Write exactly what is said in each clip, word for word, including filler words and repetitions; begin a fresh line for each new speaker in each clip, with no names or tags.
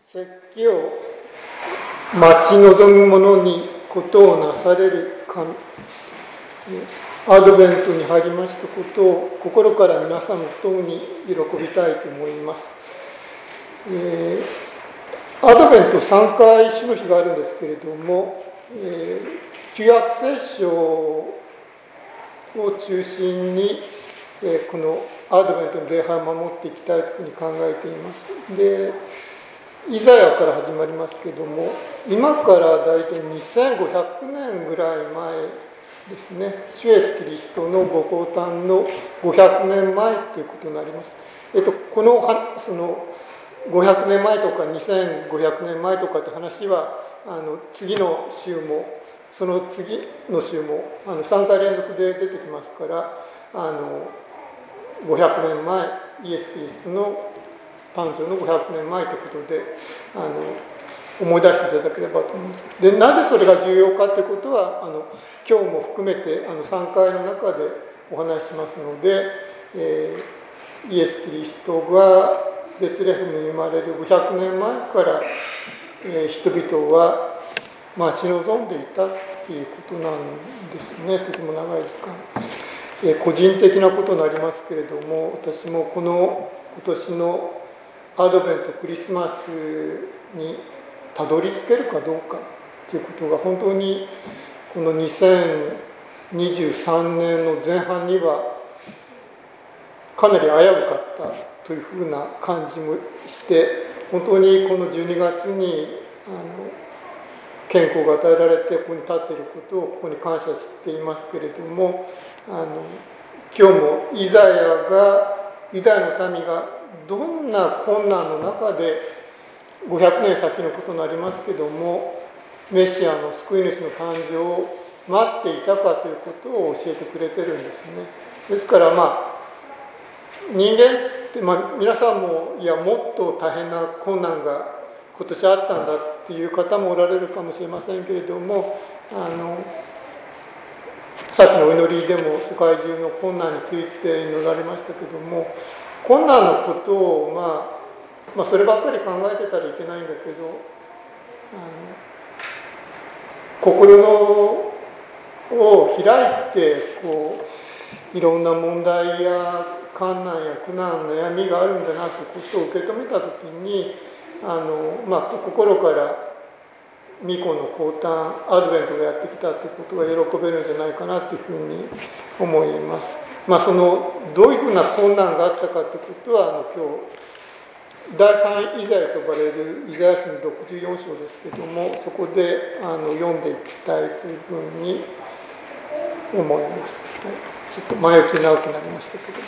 説教を待ち望む者にことをなされる神、アドベントに入りましたことを心から皆さんとに喜びたいと思います。えー、アドベントさんかい主の日があるんですけれども、えー、旧約聖書を中心に、えー、このアドベントの礼拝を守っていきたいというふうに考えています。で、イザヤから始まりますけども、今からだいたいにせんごひゃくねんぐらい前ですね、主イエスキリストのご降誕のごひゃくねんまえということになります。えっと、このそのごひゃくねんまえとかにせんごひゃくねんまえとかって話はあの次の週もその次の週もあのさんかい連続で出てきますから、あのごひゃくねんまえイエス・キリストの誕生のごひゃくねんまえということであの思い出していただければと思います。で、なぜそれが重要かということはあの今日も含めてあのさんかいの中でお話ししますので、えー、イエス・キリストがベツレヘムに生まれるごひゃくねんまえから、えー、人々は待ち望んでいたということなんですね。とても長い時間、えー、個人的なことになりますけれども、私もこの今年のアドベントクリスマスにたどり着けるかどうかということが本当にこのにせんにじゅうさんねんの前半にはかなり危うかったというふうな感じもして、本当にこのじゅうにがつにあの健康が与えられてここに立っていることをここに感謝していますけれども、あの今日もイザヤがユダヤの民がどんな困難の中でごひゃくねん先のことになりますけどもメシアの救い主の誕生を待っていたかということを教えてくれてるんですね。ですからまあ人間って、まあ、皆さんもいやもっと大変な困難が今年あったんだっていう方もおられるかもしれませんけれども、あのさっきのお祈りでも世界中の困難について祈られましたけども、困難のことを、まあ、まあそればっかり考えてたらいけないんだけど、あの心のを開いてこういろんな問題や困難や苦難悩みがあるんだなということを受け止めたときに、あの、まあ、心から御子の降誕アドベントがやってきたということが喜べるんじゃないかなというふうに思います。まあ、そのどういうふうな困難があったかということはあの今日だいさんイザヤと呼ばれるイザヤ書のろくじゅうよん章ですけども、そこであの読んでいきたいというふうに思います。はい、ちょっと前置き長くなりましたけど、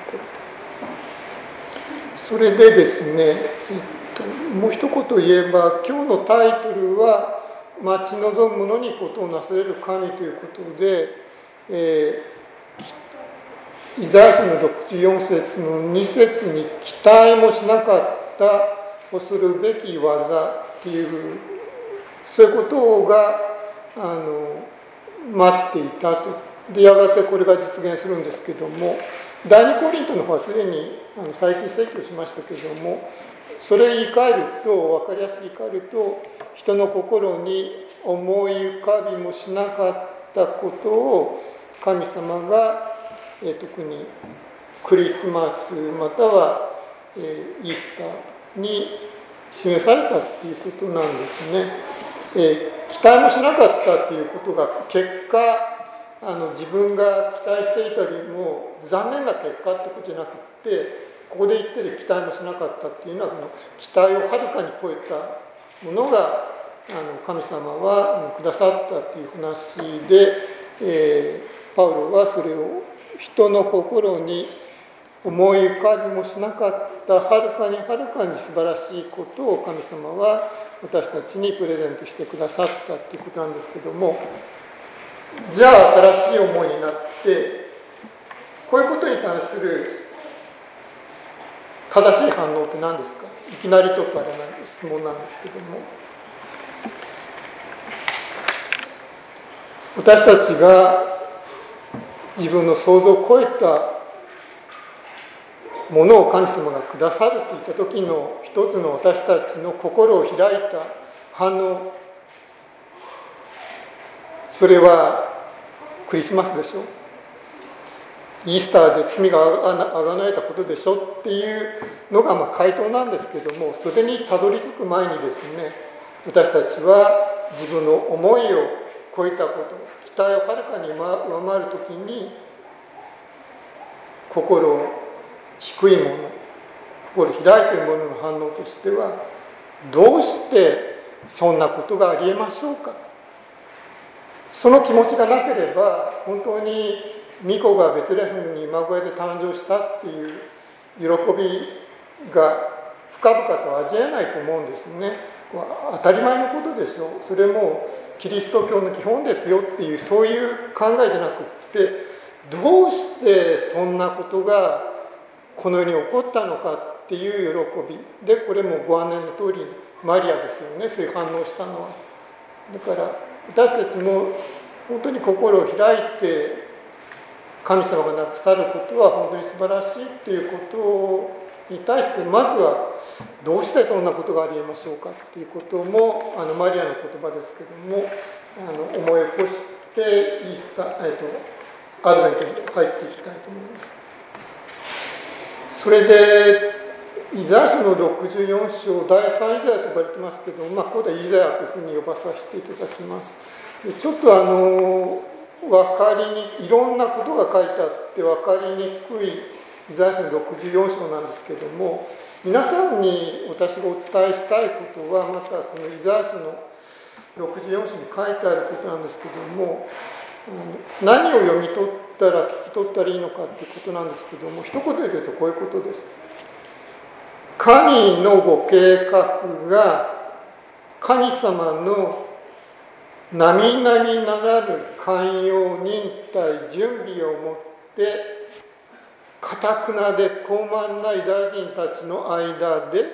それでですね、えっと、もう一言言えば今日のタイトルは待ち望む者にことをなされる神ということで、えー、イザヤ書のろくじゅうよん節のに節に期待もしなかった恐るべき技っていうそういうことがあの待っていたと。でやがてこれが実現するんですけども、第二コリントの方はすでにあの最近説教しましたけども、それ言い換えると分かりやすく言い換えると、人の心に思い浮かびもしなかったことを神様が、えー、特にクリスマスまたは、えー、イースターに示されたっていうことなんですね。えー、期待もしなかったっていうことが結果あの自分が期待していたよりも残念な結果ってことじゃなくて、ここで言ってる期待もしなかったっていうのはこの期待をはるかに超えたものがあの神様はくださったっていう話で、えー、パウロはそれを人の心に思い浮かびもしなかったはるかにはるかに素晴らしいことを神様は私たちにプレゼントしてくださったっていうことなんですけども、じゃあ新しい思いになってこういうことに対する正しい反応って何ですか。いきなりちょっとあれな質問なんですけども、私たちが自分の想像を超えたものを神様がくださるといった時の一つの私たちの心を開いた反応、それはクリスマスでしょ、イースターで罪があがなれたことでしょっていうのがまあ回答なんですけども、それにたどり着く前にですね、私たちは自分の思いを超えたこと、期待をはるかに上回るときに、心を低いもの、心を開いているものの反応としては、どうしてそんなことがありえましょうか。その気持ちがなければ、本当に御子がベツレヘムに今声で誕生したっていう喜びが深々と味えないと思うんですね。当たり前のことでしょう。それもキリスト教の基本ですよっていう、そういう考えじゃなくって、どうしてそんなことがこの世に起こったのかっていう喜びで、これもご案内の通りマリアですよね、そういう反応したのは。だから私たちも本当に心を開いて、神様がなくさることは本当に素晴らしいっていうことに対して、まずはどうしてそんなことがありえましょうかっていうことも、あのマリアの言葉ですけども、あの思い起こしてイースター、えっと、アドベントに入っていきたいと思います。それでイザヤ書のろくじゅうよん章、だいさんイザヤと呼ばれてますけど、まあ、ここでイザヤというふうに呼ばさせていただきます。ちょっとあの分かりにいろんなことが書いてあって分かりにくいイザヤ書のろくじゅうよん章なんですけども、皆さんに私がお伝えしたいことは、またこのイザヤ書のろくじゅうよん章に書いてあることなんですけども、何を読み取ったら聞き取ったらいいのかということなんですけども、一言で言うとこういうことです。神のご計画が神様の並々ならぬ寛容忍耐準備をもって堅くなで傲慢なユダヤ人たちの間で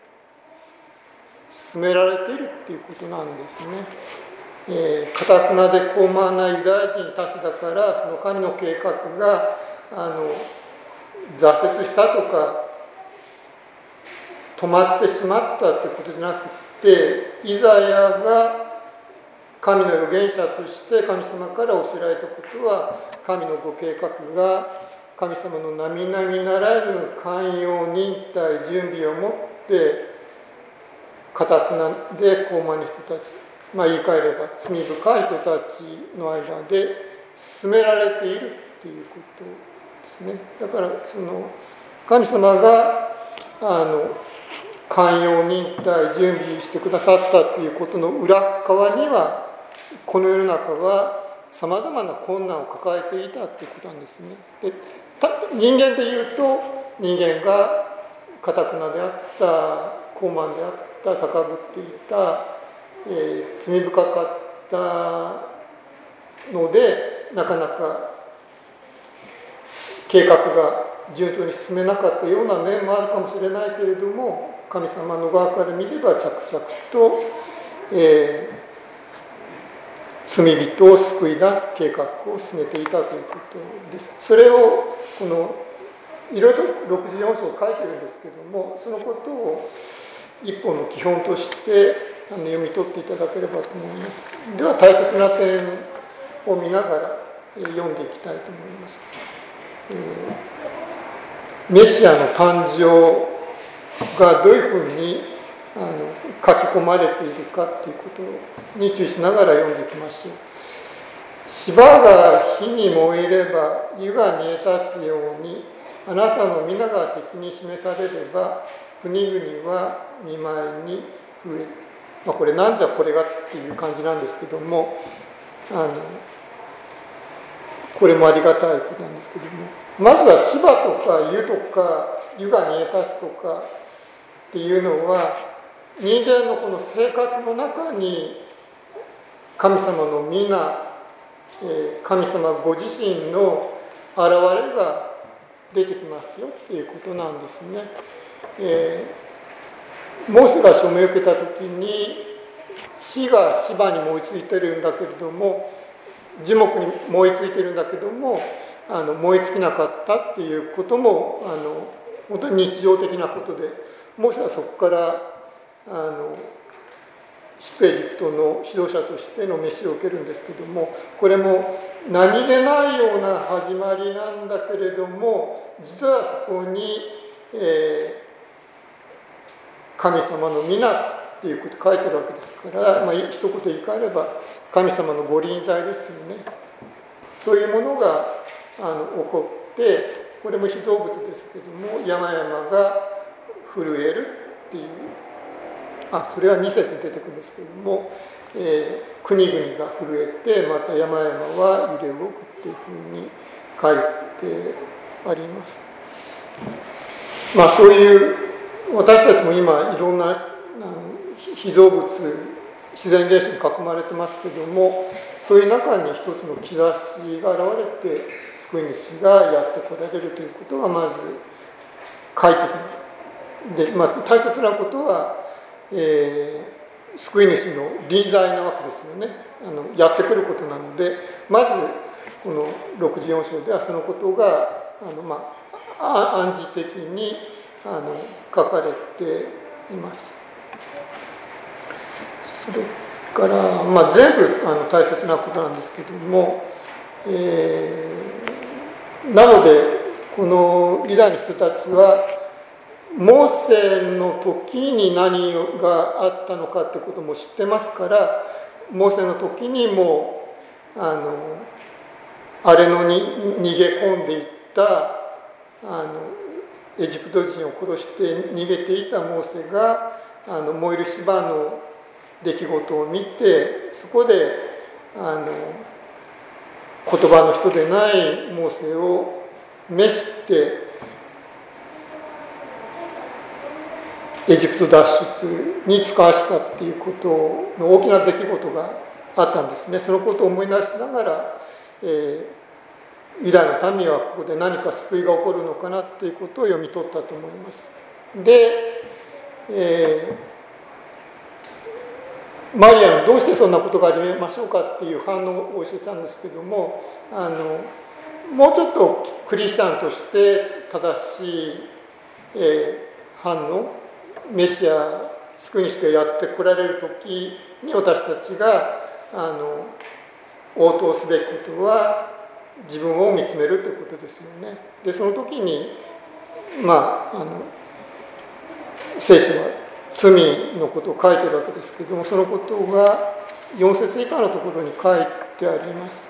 進められているっていうことなんですね。えー、堅くなで傲慢なユダヤ人たちだから、その神の計画があの挫折したとか止まってしまったということじゃなくて、イザヤが神の預言者として神様から教えられたことは、神のご計画が神様の並々ならぬ寛容忍耐準備をもって堅くなで傲慢な人たち、まあ言い換えれば罪深い人たちの間で進められているということですね。だからその神様があの寛容忍耐準備してくださったということの裏側には、この世の中はさまざまな困難を抱えていたということなんですね。で人間でいうと、人間が堅くなであった、傲慢であった、高ぶっていた、えー、罪深かったので、なかなか計画が順調に進めなかったような面もあるかもしれないけれども、神様の側から見れば着々と、えー罪人を救い出す計画を進めていたということです。それをこのいろいろとろくじゅうよん章を書いてるんですけども、そのことを一本の基本としてあの読み取っていただければと思います。では大切な点を見ながら、えー、読んでいきたいと思います。えー、メシアの誕生がどういうふうにあの書き込まれているかということに注意しながら読んでいきましょう。芝が火に燃えれば湯が煮え立つように、あなたの皆が敵に示されれば国々は見舞いに増える。まあ、これなんじゃこれがっていう感じなんですけども、あのこれもありがたいことなんですけども、まずは芝とか湯とか湯が煮え立つとかっていうのは、人間のこの生活の中に神様の皆、神様ご自身の現れが出てきますよっていうことなんですね。えー、モーセが署名を受けた時に火が芝に燃えついてるんだけれども、樹木に燃えついてるんだけども、あの燃え尽きなかったっていうこともあの本当に日常的なことで、モーセはそこからあの出エジプトの指導者としての召しを受けるんですけども、これも何気ないような始まりなんだけれども、実はそこに、えー、神様の皆っていうこと書いてるわけですから、まあ、一言言い換えれば神様のご臨在ですよね。そういうものがあの起こって、これも被造物ですけども、山々が震えるっていう、あ、それはに節に出てくるんですけども、えー、国々が震えて、また山々は揺れ動くっていうふうに書いてあります。まあそういう、私たちも今いろんなあの被造物、自然現象に囲まれてますけども、そういう中に一つの兆しが現れて、救い主がやってこられるということがまず書いてくる。で、まあ、大切なことは、えー、救い主の臨在なわけですよね。あのやってくることなので、まずこのろくじゅうよん章ではそのことがあの、まあ、暗示的にあの書かれています。それから、まあ、全部あの大切なことなんですけども、えー、なのでこのユダヤの人たちはモーセの時に何があったのかってことも知ってますから、モーセの時にもうあの荒れ野に逃げ込んでいったあのエジプト人を殺して逃げていたモーセがあの燃える芝の出来事を見て、そこであの言葉の人でないモーセを召してエジプト脱出に使わしたっていうことの大きな出来事があったんですね。そのことを思い出しながら、えー、ユダヤの民はここで何か救いが起こるのかなっていうことを読み取ったと思います。で、えー、マリアのどうしてそんなことがありましょうかっていう反応を教えたんですけども、あのもうちょっとクリスチャンとして正しい、えー、反応、メシア救い主がやってこられる時に私たちがあの応答すべきことは自分を見つめるということですよね。でその時にまああの聖書は罪のことを書いてるわけですけども、そのことがよん節以下のところに書いてあります。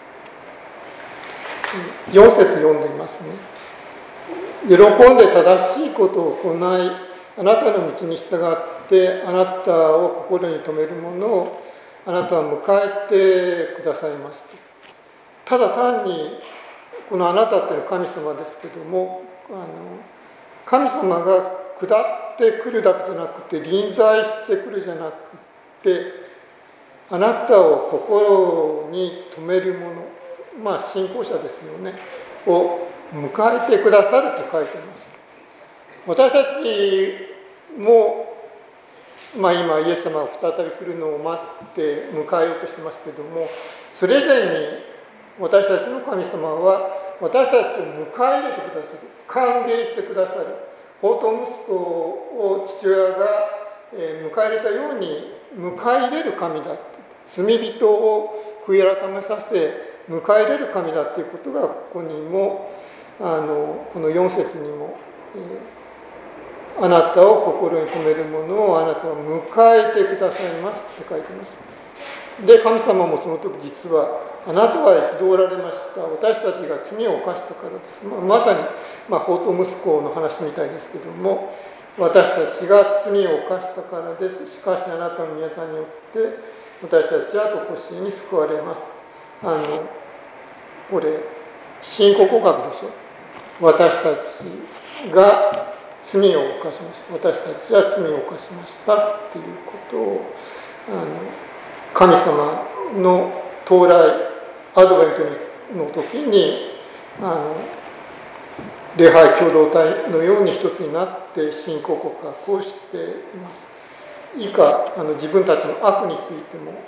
よん節読んでみますね。喜んで正しいことを行い、あなたの道に従ってあなたを心に留めるものをあなたは迎えてくださいますと。ただ単にこのあなたっていうのは神様ですけども、あの神様が下ってくるだけじゃなくて臨在してくるじゃなくて、あなたを心に留めるもの、まあ信仰者ですよね、を迎えてくださるって書いてます。私たちも、まあ、今イエス様が再び来るのを待って迎えようとしてますけども、それ以前に私たちの神様は私たちを迎え入れてくださる、歓迎してくださる、放蕩息子を父親が迎え入れたように迎え入れる神だって、罪人を悔い改めさせ迎え入れる神だっていうことがここにもあのこのよん節にも、えー、あなたを心に留めるものをあなたは迎えてくださいますって書いてます。で神様もその時実はあなたは憤られました、私たちが罪を犯したからです。まあ、まさに、まあ、放蕩息子の話みたいですけども、私たちが罪を犯したからです。しかしあなたの御業によって私たちは常しえに救われます。あのこれ信仰告白でしょ。私たちが罪を犯しました、私たちは罪を犯しましたっていうことをあの神様の到来アドベントの時にあの礼拝共同体のように一つになって信仰告白をしています。以下あの自分たちの悪についても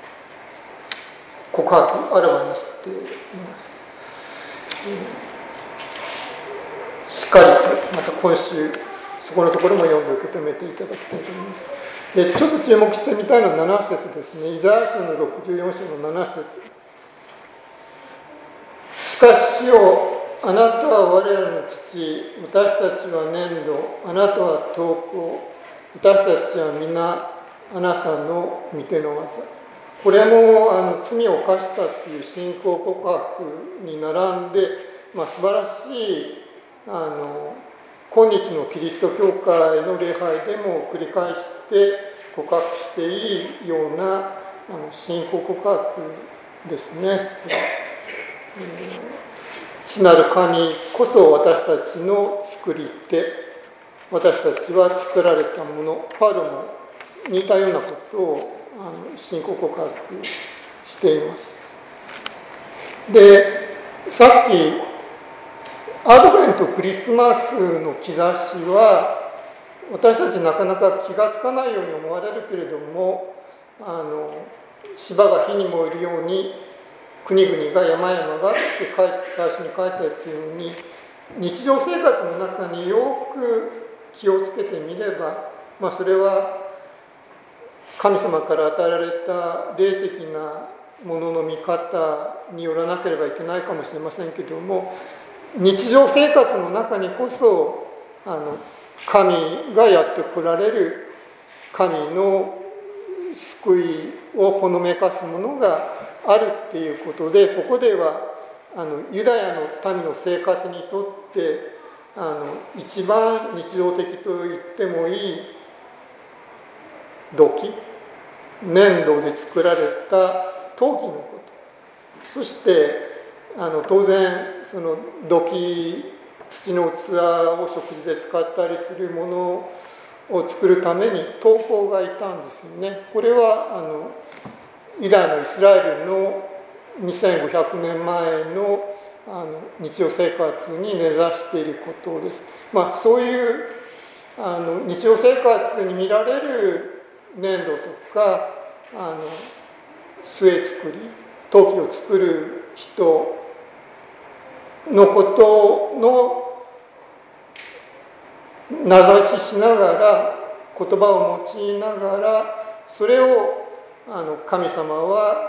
告白あらわにしています。 しっかりとまた今週そこのところも読んで受け止めていただきたいと思います。でちょっと注目してみたいのはなな節ですね。イザヤ書のろくじゅうよん章のなな節。しかしよ、あなたは我らの父、私たちは粘土、あなたは陶工、私たちは皆あなたの御手の技。これもあの罪を犯したっていう信仰告白に並んで、まあ、素晴らしいあの今日のキリスト教会の礼拝でも繰り返して告白していいようなあの信仰告白ですね。えー、父なる神こそ私たちの作り手、私たちは作られたもの。パウロも似たようなことをあの信仰告白しています。で、さっきアドベントクリスマスの兆しは私たちなかなか気がつかないように思われるけれども、あの芝が火に燃えるように国々が山々がって書いて最初に書いてあったように、日常生活の中によく気をつけてみれば、まあ、それは神様から与えられた霊的なものの見方によらなければいけないかもしれませんけども、日常生活の中にこそあの神がやってこられる神の救いをほのめかすものがあるっていうことで、ここではあのユダヤの民の生活にとってあの一番日常的と言ってもいい土器、粘土で作られた陶器のこと、そしてあの当然その土器、土の器を食事で使ったりするものを作るために陶工がいたんですよね。これはあのユダヤのイスラエルのにせんごひゃくねんまえの、あの日常生活に根ざしていることです。まあ、そういうあの日常生活に見られる粘土とかあの杖作り、陶器を作る人のことの名指ししながら、言葉を用いながら、それをあの神様は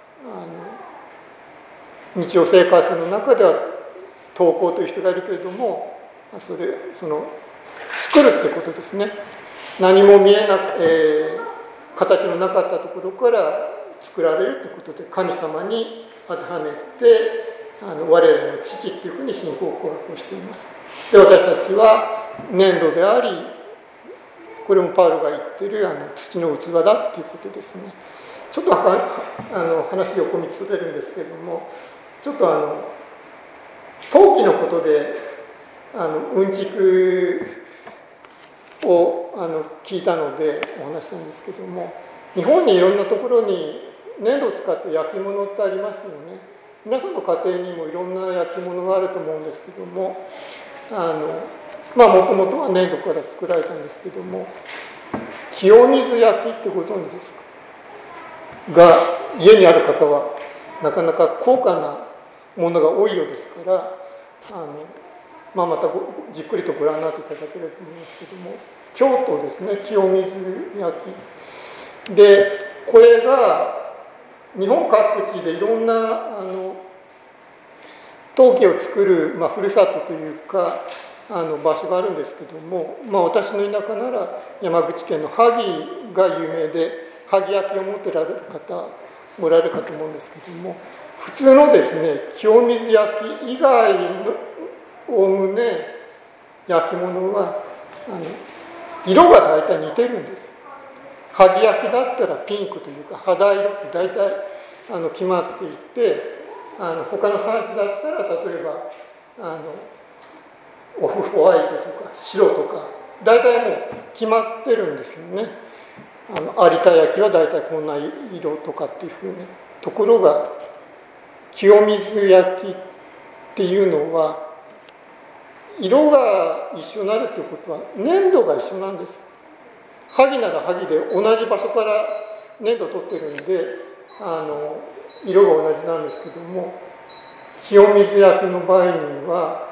あの日常生活の中では陶工という人がいるけれども、それその作るってことですね。何も見えなく、えー、形のなかったところから作られるということで、神様に当てはめてあの我らの父っていうふうに信仰告白をしています。で、私たちは粘土であり、これもパウロが言ってるあの土の器だっていうことですね。ちょっとあの話横道それるんですけれども、ちょっとあの陶器のことであのうんちくをあの聞いたのでお話したんですけども、日本にいろんなところに粘土を使って焼き物ってありますよね。皆さんの家庭にもいろんな焼き物があると思うんですけども、あのまあもともとは粘土から作られたんですけども、清水焼きってご存知ですか？が家にある方はなかなか高価なものが多いようですから、あの、まあ、またじっくりとご覧になっていただければと思いますけども、京都ですね、清水焼きで、これが日本各地でいろんなあの陶器を作る、まあ、ふるさとというかあの場所があるんですけども、まあ、私の田舎なら山口県の萩が有名で、萩焼きを持ってられる方おられるかと思うんですけども、普通のですね清水焼き以外のおおむね焼き物はあの色が大体似てるんです。萩焼きだったらピンクというか肌色って大体あの決まっていて、あの他の産地だったら例えばあのオフホワイトとか白とか大体もう決まってるんですよね。あの有田焼は大体こんな色とかっていうふうに。ところが清水焼きっていうのは色が一緒になるということは粘土が一緒なんです。萩なら萩で同じ場所から粘土を取ってるんであの色が同じなんですけども、清水焼きの場合には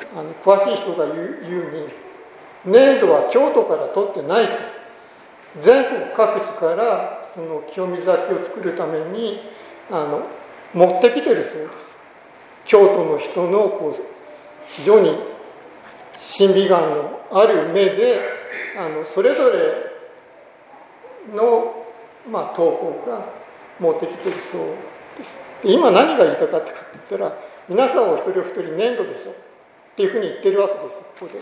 あの詳しい人が言う言うに、粘土は京都から取ってないと、全国各地からその清水焼を作るためにあの持ってきてるそうです。京都の人のこう非常に審美眼のある目であのそれぞれの、まあ、陶工が持ってきてるそうです。で今何が言いたかったかって言ったら、皆さんお一人お一人粘土でしょっていうふうに言ってるわけです。ここで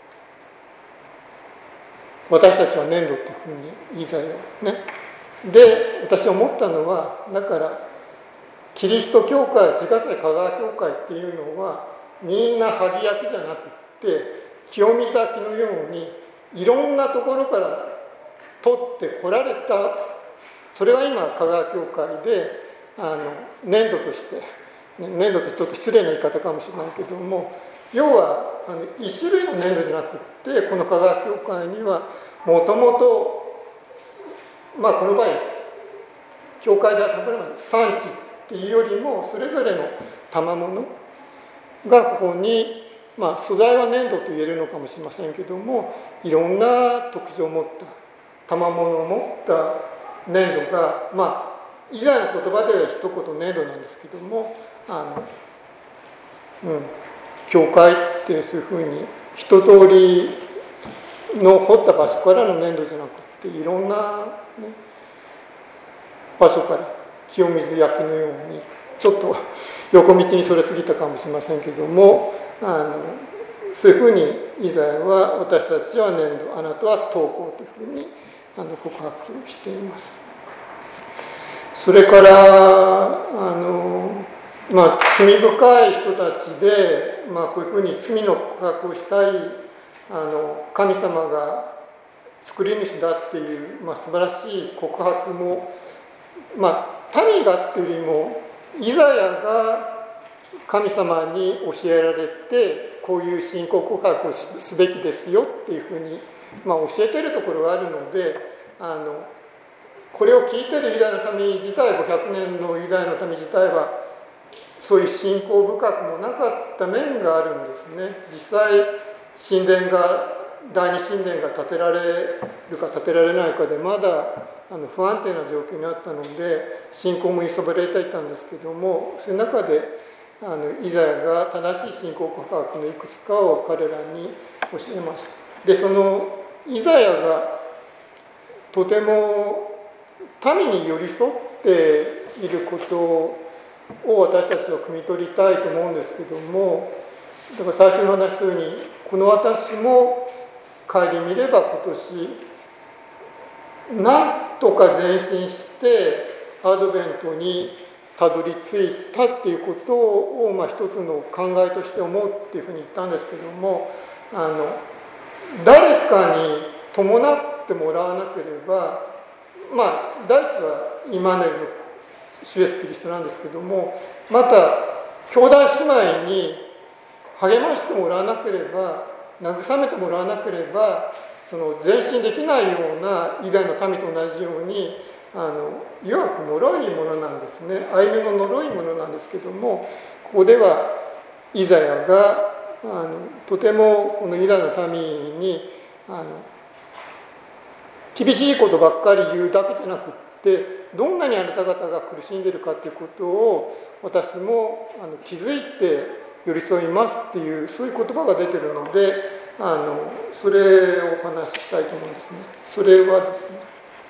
私たちは粘土っていうふうに言いざよね。で私思ったのは、だからキリスト教会、自家祭香川教会っていうのはみんな萩焼きじゃなくって清水焼きのようにいろんなところから取ってこられた、それが今香川教会であの粘土として、粘土ってちょっと失礼な言い方かもしれないけども、要はあの一種類の粘土じゃなくってこの香川教会にはもともと、まあこの場合です教会では例えば産地っていうよりもそれぞれの賜物がここに、まあ素材は粘土と言えるのかもしれませんけども、いろんな特徴を持った賜物を持った粘土が、まあ以前の言葉では一言粘土なんですけども、あの、うん、教会ってそういうふうに一通りの掘った場所からの粘土じゃなくて、いろんな、ね、場所から清水焼きのように、ちょっと横道にそれすぎたかもしれませんけども、あのそういうふうにイザヤは私たちは粘土、あなたは陶工というふうにあの告白しています。それからあの、まあ、罪深い人たちで、まあ、こういうふうに罪の告白をしたり、あの神様が作り主だっていう、まあ、素晴らしい告白も、まあ、民がっていうよりもイザヤが神様に教えられて、こういう信仰告白をすべきですよっていうふうに、まあ、教えてるところがあるので、あのこれを聞いてるユダヤの民自体、ごひゃくねんのユダヤの民自体はそういう信仰深くもなかった面があるんですね。実際神殿が第二神殿が建てられるか建てられないかでまだあの不安定な状況にあったので、信仰も揺さぶられていたんですけども、その中であのイザヤが正しい信仰告白のいくつかを彼らに教えました。でそのイザヤがとても民に寄り添っていることを私たちは汲み取りたいと思うんですけども、だから最初の話のように、この私も顧みれば今年なんとか前進してアドベントにたどり着いたっていうことを、まあ、一つの考えとして思うっていうふうに言ったんですけども、あの誰かに伴ってもらわなければ、まあ第一はイマネルの主イエスキリストなんですけども、また兄弟姉妹に励ましてもらわなければ、慰めてもらわなければ、その前進できないようなユダヤの民と同じように、あの弱く脆いものなんですね。歩みも脆いものなんですけども、ここではイザヤがあのとてもこのユダヤの民にあの厳しいことばっかり言うだけじゃなくって、どんなにあなた方が苦しんでいるかということを私もあの気づいて寄り添いますっていう、そういう言葉が出ているので、あのそれをお話ししたいと思うんですね。それはですね、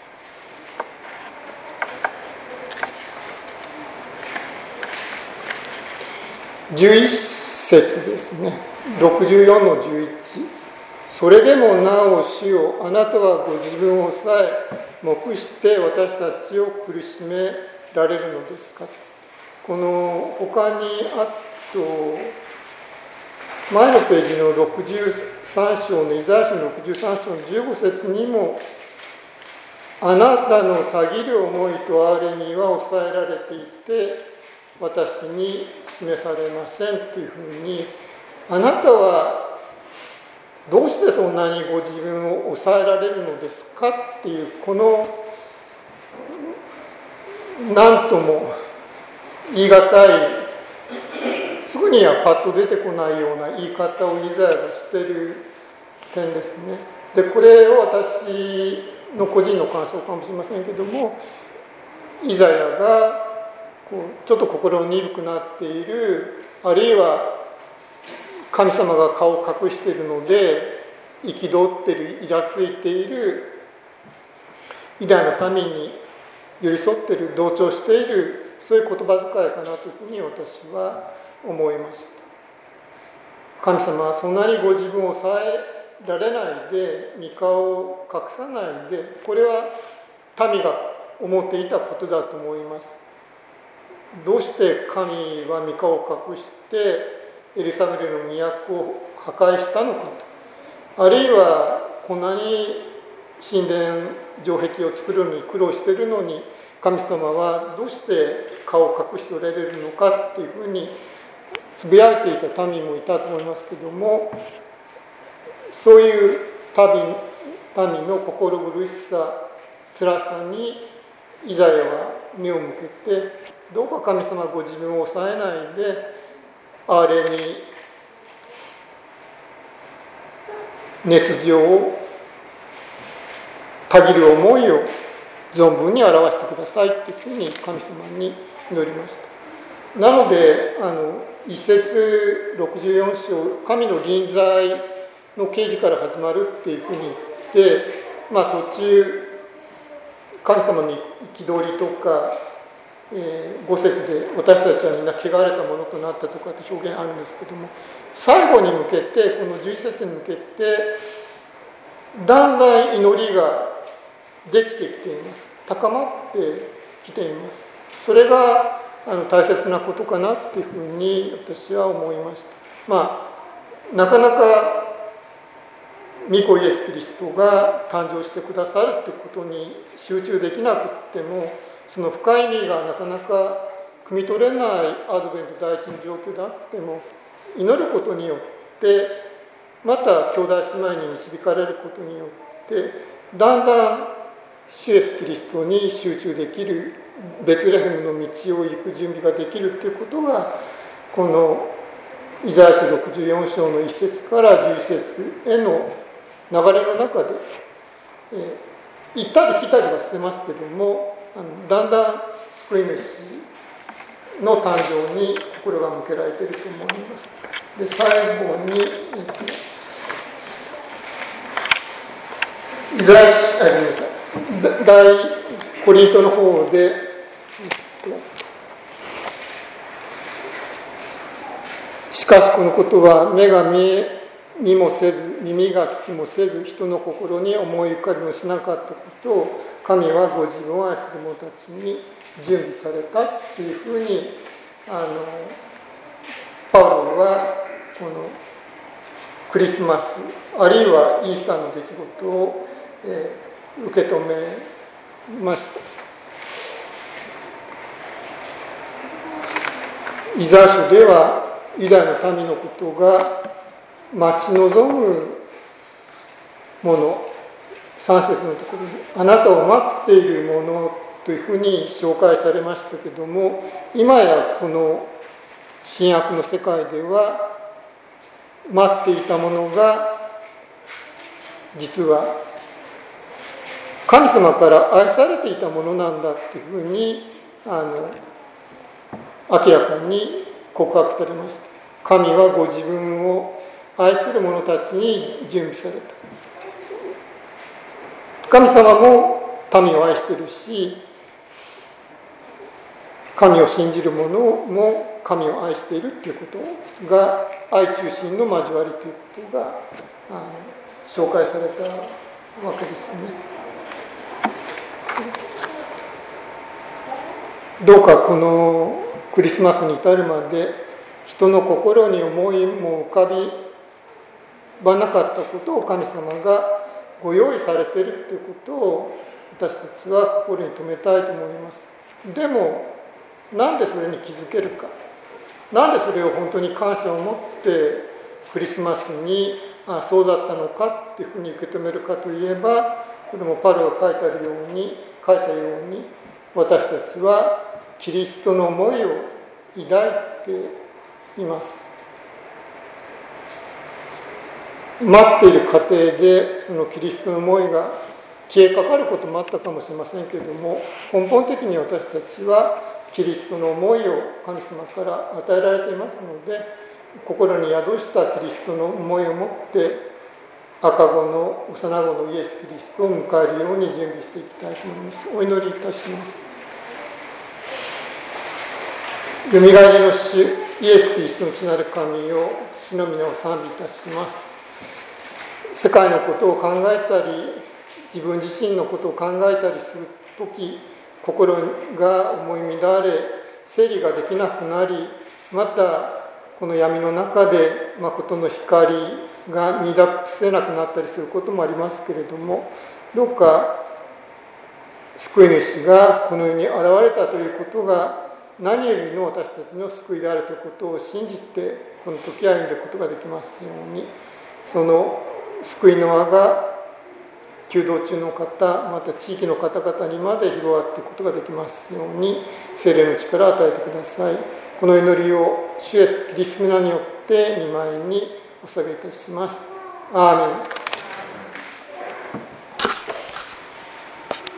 じゅういっ節ですね。ろくじゅうよんのじゅういち。それでもなお主よ、あなたはご自分を抑え黙して私たちを苦しめられるのですか。この他にあと前のページのろくじゅうさん章のイザヤ書のろくじゅうさん章のじゅうご節にも、あなたのたぎる思いと憐れみは抑えられていて私に示されませんというふうに、あなたはどうしてそんなにご自分を抑えられるのですかっていう、この何とも言い難い、すぐにはパッと出てこないような言い方をイザヤがしている点ですね。でこれを私の個人の感想かもしれませんけども、イザヤがこうちょっと心鈍くなっている、あるいは神様が顔を隠しているので憤っている、イラついている偉大な民に寄り添っている、同調している、そういう言葉遣いかなというふうに私は思いました。神様はそんなにご自分を抑えられないで、御顔を隠さないで、これは民が思っていたことだと思います。どうして神は御顔を隠してエルサレムの都を破壊したのかと、あるいはこんなに神殿城壁を作るのに苦労しているのに、神様はどうして顔を隠しておられるのかっていうふうにつぶやいていた民もいたと思いますけども、そういう民、民の心苦しさ、辛さにイザヤは目を向けて、どうか神様ご自分を抑えないで、哀れに熱情を、たぎる思いを存分に表してくださいというふうに神様に祈りました。なのであの一節ろくじゅうよん章、神の臨在の啓示から始まるっていうふうに言って、まあ途中神様の憤りとか、えー、ご節で私たちはみんな汚れたものとなったとかって表現あるんですけども、最後に向けて、このじゅういち節に向けてだんだん祈りができてきています。高まってきています。それがあの大切なことかなっていうふうに私は思いました。まあなかなか御子イエス・キリストが誕生してくださるってことに集中できなくっても、その深い意味がなかなか汲み取れないアドベント第一の状況であっても、祈ることによってまた兄弟姉妹に導かれることによってだんだん主イエスキリストに集中できる、ベツレヘムの道を行く準備ができるということが、このイザヤ書ろくじゅうよん章のいち節からじゅういち節への流れの中で、えー、行ったり来たりはしてますけども、あのだんだん救い主の誕生に心が向けられていると思います。で最後に、えー、イザヤ書、あ、ごめんなさい。大コリントの方で、えっと、しかしこのことは目が見え見もせず耳が聞きもせず人の心に思い浮かびもしなかったことを神はご自分を愛する者たちに準備されたというふうに、あのパウロはこのクリスマスあるいはイースターの出来事を、えー受け止めました。イザヤ書ではユダヤの民のことが待ち望むもの、さん節のところであなたを待っているものというふうに紹介されましたけども、今やこの新約の世界では待っていたものが実は神様から愛されていたものなんだっていうふうにあの明らかに告白されました。神はご自分を愛する者たちに準備された。神様も民を愛しているし、神を信じる者も神を愛しているっていうことが、愛中心の交わりということがあの紹介されたわけですね。どうかこのクリスマスに至るまで人の心に思いも浮かびばなかったことを神様がご用意されているということを私たちは心に留めたいと思います。でもなんでそれに気づけるか、なんでそれを本当に感謝を持ってクリスマスにあそうだったのかっていうふうに受け止めるかといえば、これもパウロが書いてあるように書いたように、私たちはキリストの思いを抱いています。待っている過程でそのキリストの思いが消えかかることもあったかもしれませんけれども、根本的に私たちはキリストの思いを神様から与えられていますので、心に宿したキリストの思いを持って赤子の幼子のイエス・キリストを迎えるように準備していきたいと思います。お祈りいたします。よみがえりの主イエス・キリストの父なる神を主の皆を賛美いたします。世界のことを考えたり、自分自身のことを考えたりするとき、心が思い乱れ、整理ができなくなり、またこの闇の中で誠の光が見出せなくなったりすることもありますけれども、どうか救い主がこの世に現れたということが何よりの私たちの救いであるということを信じて、この時歩んでいくことができますように、その救いの輪が求道中の方、また地域の方々にまで広がっていくことができますように、聖霊の力を与えてください。この祈りを主イエスキリストの名によって御前にお捧げいたします。アーメン。